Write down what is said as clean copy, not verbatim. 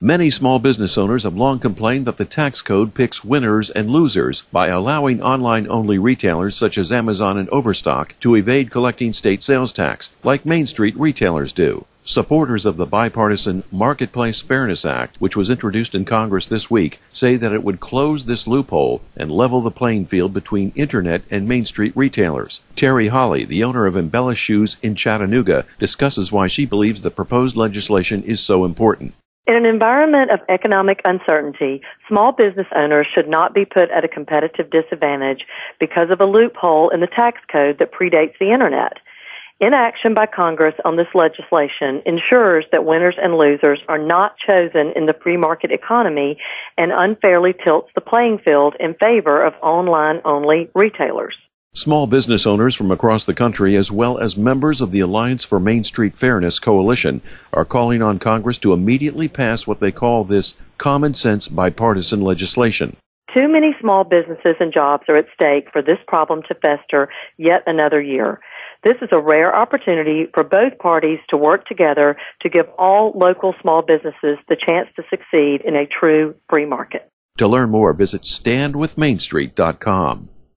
Many small business owners have long complained that the tax code picks winners and losers by allowing online-only retailers such as Amazon and Overstock to evade collecting state sales tax, like Main Street retailers do. Supporters of the bipartisan Marketplace Fairness Act, which was introduced in Congress this week, say that it would close this loophole and level the playing field between Internet and Main Street retailers. Terry Holly, the owner of Embellish Shoes in Chattanooga, discusses why she believes the proposed legislation is so important. In an environment of economic uncertainty, small business owners should not be put at a competitive disadvantage because of a loophole in the tax code that predates the Internet. Inaction by Congress on this legislation ensures that winners and losers are not chosen in the free market economy and unfairly tilts the playing field in favor of online-only retailers. Small business owners from across the country, as well as members of the Alliance for Main Street Fairness Coalition, are calling on Congress to immediately pass what they call this common sense bipartisan legislation. Too many small businesses and jobs are at stake for this problem to fester yet another year. This is a rare opportunity for both parties to work together to give all local small businesses the chance to succeed in a true free market. To learn more, visit StandWithMainStreet.com.